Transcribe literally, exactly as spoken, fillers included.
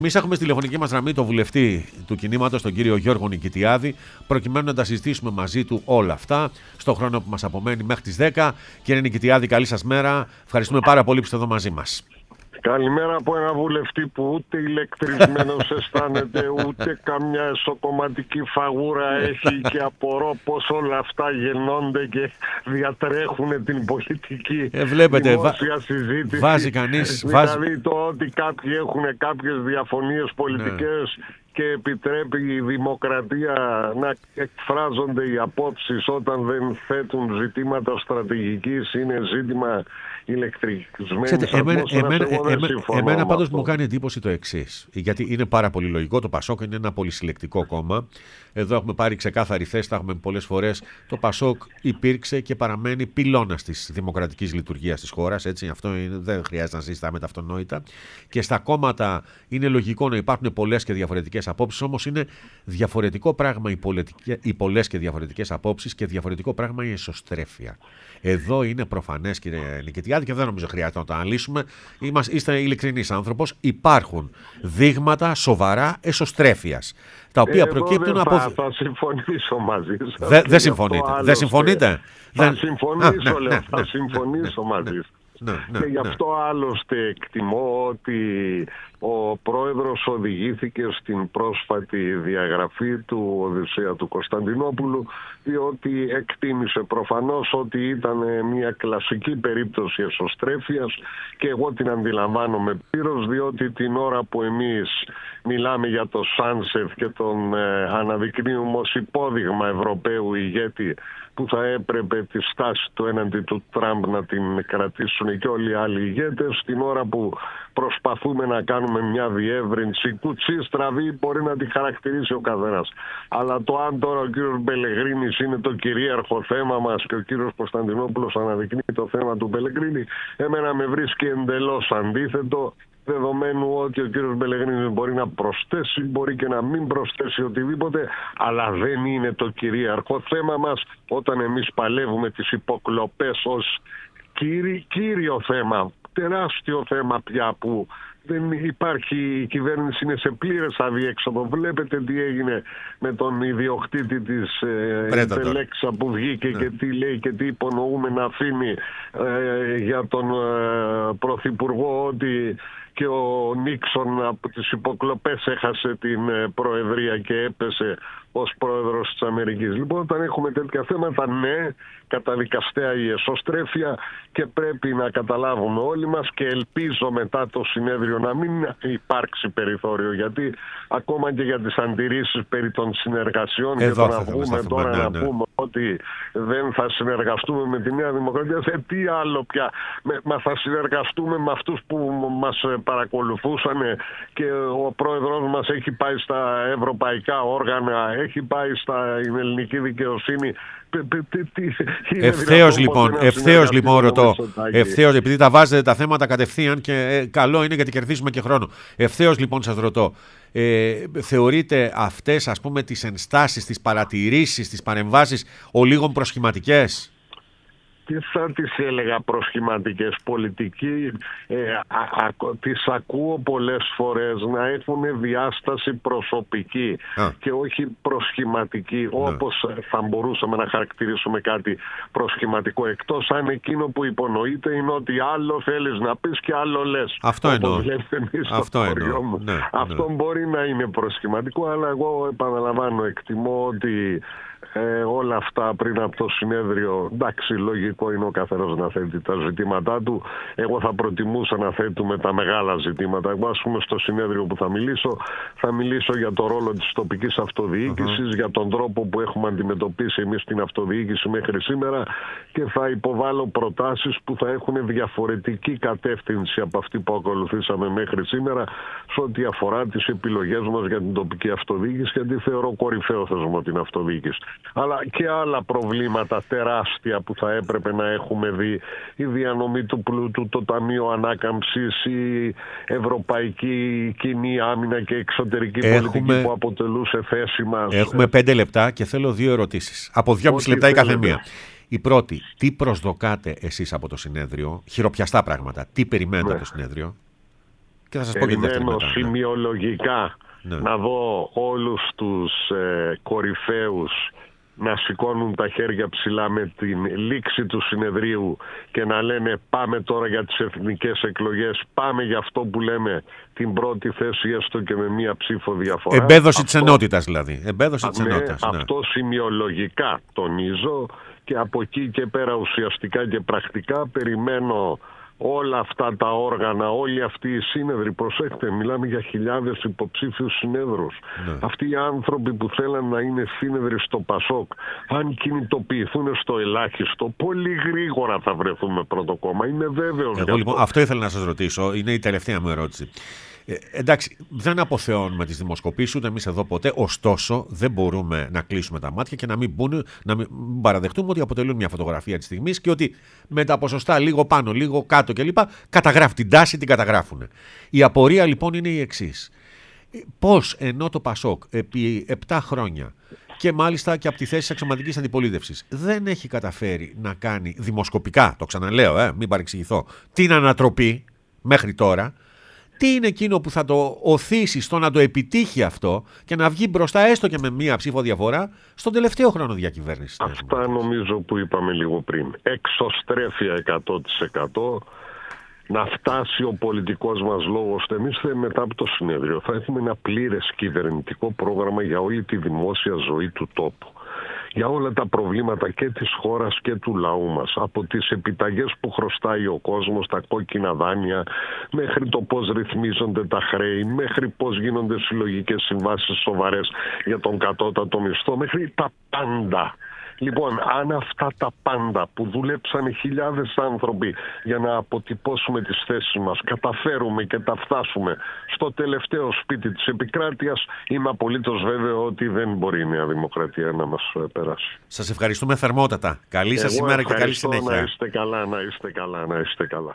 Εμείς έχουμε στη τηλεφωνική μας γραμμή τον βουλευτή του κινήματος, τον κύριο Γιώργο Νικητιάδη, προκειμένου να τα συζητήσουμε μαζί του όλα αυτά στον χρόνο που μας απομένει μέχρι τις δέκα. Κύριε Νικητιάδη, καλή σας μέρα. Ευχαριστούμε πάρα πολύ που είστε εδώ μαζί μας. Καλημέρα από ένα βουλευτή που ούτε ηλεκτρισμένος αισθάνεται, ούτε καμιά εσωκομματική φαγούρα έχει και απορώ πως όλα αυτά γεννώνται και διατρέχουν την πολιτική ε, βλέπετε, δημόσια συζήτηση. Βάζει κανείς... Δηλαδή βάζει... το ότι κάποιοι έχουν κάποιες διαφωνίες πολιτικές, ναι, και επιτρέπει η δημοκρατία να εκφράζονται οι απόψεις όταν δεν θέτουν ζητήματα στρατηγικής, είναι ζήτημα ηλεκτρισμένης ατμόσφαιρας. Εμένα, Εγώ δεν εμένα, συμφωνώ εμένα πάντως αυτό. μου κάνει εντύπωση το εξής, γιατί είναι πάρα πολύ λογικό. Το Πασόκ είναι ένα πολυσυλλεκτικό κόμμα. Εδώ έχουμε πάρει ξεκάθαρη θέση, τα έχουμε πολλές φορές. Το Πασόκ υπήρξε και παραμένει πυλώνας της δημοκρατικής λειτουργίας της χώρας. Έτσι, αυτό είναι, δεν χρειάζεται να συζητάμε τα αυτονόητα. Και στα κόμματα είναι λογικό να υπάρχουν πολλές και διαφορετικές απόψεις, όμως είναι διαφορετικό πράγμα οι, οι πολλές και διαφορετικές απόψεις και διαφορετικό πράγμα η εσωστρέφεια. Εδώ είναι προφανές, κύριε Νικητιάδη, και δεν νομίζω χρειάζεται να το αναλύσουμε. Είμαστε, είστε ειλικρινής άνθρωπος. Υπάρχουν δείγματα σοβαρά εσωστρέφειας, τα οποία Εγώ προκύπτουν δεν από. Θα, θα συμφωνήσω μαζί σας. Δε, δεν συμφωνείτε. Δεν συμφωνείτε. Θα δεν... συμφωνήσω, Α, λέω, ναι, θα ναι, συμφωνήσω ναι, μαζί ναι, σας. Ναι, ναι, και γι' ναι. αυτό άλλωστε εκτιμώ ότι ο πρόεδρος οδηγήθηκε στην πρόσφατη διαγραφή του Οδυσσέα του Κωνσταντινόπουλου, διότι εκτίμησε προφανώς ότι ήταν μια κλασική περίπτωση εσωστρέφειας και εγώ την αντιλαμβάνομαι πλήρως, διότι την ώρα που εμείς μιλάμε για το Σάνσεφ και τον ε, αναδεικνύουμε ως υπόδειγμα Ευρωπαίου ηγέτη που θα έπρεπε τη στάση του έναντι του Τραμπ να την κρατήσουν και όλοι οι άλλοι ηγέτες, την ώρα που προσπαθούμε να κάνουμε μια διεύρυνση κουτσή στραβή, μπορεί να τη χαρακτηρίσει ο καθένας. Αλλά το αν τώρα ο κύριος Μπελεγρίνης είναι το κυρίαρχο θέμα μας και ο κύριος Κωνσταντινόπουλος αναδεικνύει το θέμα του Μπελεγρίνη, εμένα με βρίσκει εντελώς αντίθετο, δεδομένου ότι ο κύριος Μπελεγρίνης μπορεί να προσθέσει, μπορεί και να μην προσθέσει οτιδήποτε, αλλά δεν είναι το κυρίαρχο θέμα μας όταν εμείς παλεύουμε τις υποκλοπές ως κύρι, κύριο θέμα, τεράστιο θέμα πια που δεν υπάρχει, η κυβέρνηση είναι σε πλήρες αδιέξοδο. Βλέπετε τι έγινε με τον ιδιοκτήτη της Τελέξα που βγήκε, ναι, και τι λέει και τι υπονοούμε να αφήνει ε, για τον ε, Πρωθυπουργό, ότι και ο Νίξον από τις υποκλοπές έχασε την προεδρία και έπεσε ως πρόεδρος της Αμερικής. Λοιπόν, όταν έχουμε τέτοια θέματα, ναι, καταδικαστέα η εσωστρέφεια και πρέπει να καταλάβουμε όλοι μας, και ελπίζω μετά το συνέδριο να μην υπάρξει περιθώριο, γιατί ακόμα και για τις αντιρρήσεις περί των συνεργασιών και το να βγούμε τώρα ναι, ναι. να πούμε ότι δεν θα συνεργαστούμε με τη Νέα Δημοκρατία, σε τι άλλο πια, μα θα συνεργαστούμε με αυτούς που μας παρακολουθούσαν και ο πρόεδρος μας έχει πάει στα ευρωπαϊκά όργανα, έχει πάει στην ελληνική δικαιοσύνη. Ευθέως λοιπόν, ευθέως λοιπόν ρωτώ, ευθέως, επειδή τα βάζετε τα θέματα κατευθείαν και ε, καλό είναι γιατί κερδίζουμε και χρόνο. Ευθέως λοιπόν σας ρωτώ, ε, θεωρείτε αυτές, ας πούμε, τις ενστάσεις, τις παρατηρήσεις, τις παρεμβάσεις ο λίγων προσχηματικές? Τι θα τις έλεγα προσχηματικές, πολιτικοί, ε, α, α, τις ακούω πολλές φορές να έχουν διάσταση προσωπική α. και όχι προσχηματική, ναι, όπως θα μπορούσαμε να χαρακτηρίσουμε κάτι προσχηματικό, εκτός αν εκείνο που υπονοείται είναι ότι άλλο θέλεις να πεις και άλλο λες. Αυτό εννοώ. Αυτό, εννοώ. Ναι, Αυτό ναι. μπορεί να είναι προσχηματικό, αλλά εγώ επαναλαμβάνω, εκτιμώ ότι Ε, όλα αυτά πριν από το συνέδριο, εντάξει, λογικό είναι ο καθένας να θέτει τα ζητήματά του. Εγώ θα προτιμούσα να θέτουμε τα μεγάλα ζητήματα. Εγώ, ας πούμε, στο συνέδριο που θα μιλήσω, θα μιλήσω για το ρόλο της τοπικής αυτοδιοίκησης, uh-huh. για τον τρόπο που έχουμε αντιμετωπίσει εμείς την αυτοδιοίκηση μέχρι σήμερα, και θα υποβάλω προτάσεις που θα έχουν διαφορετική κατεύθυνση από αυτή που ακολουθήσαμε μέχρι σήμερα σε ό,τι αφορά τις επιλογές μας για την τοπική αυτοδιοίκηση, γιατί θεωρώ κορυφαίο θεσμό την αυτοδιοίκηση. Αλλά και άλλα προβλήματα τεράστια που θα έπρεπε να έχουμε δει, η διανομή του πλούτου, το Ταμείο Ανάκαμψης, η Ευρωπαϊκή Κοινή Άμυνα και Εξωτερική έχουμε... πολιτική που αποτελούσε θέση μας. Έχουμε πέντε λεπτά και θέλω δύο ερωτήσεις. Από δυόμιση λεπτά η καθεμία. Η πρώτη, τι προσδοκάτε εσείς από το συνέδριο, χειροπιαστά πράγματα, τι περιμένετε ναι. από το συνέδριο? Και θα σας πω και περιμένω σημειολογικά ναι. να δω όλους τους ε, κορυφαίους να σηκώνουν τα χέρια ψηλά με την λήξη του συνεδρίου και να λένε πάμε τώρα για τις εθνικές εκλογές, πάμε για αυτό που λέμε την πρώτη θέση έστω και με μία ψήφο διαφορά. Εμπέδωση αυτό, της ενότητας δηλαδή. Εμπέδωση της ναι, ενότητας, ναι. Αυτό σημειολογικά τονίζω και από εκεί και πέρα ουσιαστικά και πρακτικά περιμένω όλα αυτά τα όργανα, όλοι αυτοί οι σύνεδροι, προσέχτε, μιλάμε για χιλιάδες υποψήφιους συνέδρους. Ναι. Αυτοί οι άνθρωποι που θέλαν να είναι σύνεδροι στο Πασόκ, αν κινητοποιηθούν στο ελάχιστο, πολύ γρήγορα θα βρεθούμε πρώτο κόμμα. Είμαι βέβαιος. Εγώ λοιπόν αυτό ήθελα να σας ρωτήσω, είναι η τελευταία μου ερώτηση. Ε, εντάξει, δεν αποθεώνουμε τις δημοσκοπήσεις ούτε εμείς εδώ ποτέ, ωστόσο δεν μπορούμε να κλείσουμε τα μάτια και να μην, μπουν, να μην παραδεχτούμε ότι αποτελούν μια φωτογραφία της στιγμής και ότι με τα ποσοστά λίγο πάνω, λίγο κάτω κλπ. Καταγράφουν την τάση, την καταγράφουν. Η απορία λοιπόν είναι η εξής. Πώς ενώ το Πασόκ επί επτά χρόνια και μάλιστα και από τη θέση της αξιωματικής αντιπολίτευσης δεν έχει καταφέρει να κάνει δημοσκοπικά, το ξαναλέω, ε, μην παρεξηγηθώ, την ανατροπή μέχρι τώρα, τι είναι εκείνο που θα το οθήσει στο να το επιτύχει αυτό και να βγει μπροστά έστω και με μία ψήφο διαφορά στον τελευταίο χρόνο διακυβέρνησης? Αυτά νομίζω που είπαμε λίγο πριν. Εξωστρέφεια εκατό τοις εκατό. Να φτάσει ο πολιτικός μας λόγος. Εμείς μετά από το συνέδριο θα έχουμε ένα πλήρες κυβερνητικό πρόγραμμα για όλη τη δημόσια ζωή του τόπου. Για όλα τα προβλήματα και της χώρας και του λαού μας. Από τις επιταγές που χρωστάει ο κόσμος, τα κόκκινα δάνεια, μέχρι το πώς ρυθμίζονται τα χρέη, μέχρι πώς γίνονται συλλογικές συμβάσεις σοβαρές για τον κατώτατο μισθό, μέχρι τα πάντα. Λοιπόν, αν αυτά τα πάντα που δουλέψαν χιλιάδες άνθρωποι για να αποτυπώσουμε τις θέσεις μας, καταφέρουμε και τα φτάσουμε στο τελευταίο σπίτι της επικράτειας, είμαι απολύτως βέβαιο ότι δεν μπορεί η Νέα Δημοκρατία να μας περάσει. Σας ευχαριστούμε θερμότατα. Καλή σας ημέρα και καλή συνέχεια. Να είστε καλά, να είστε καλά, να είστε καλά.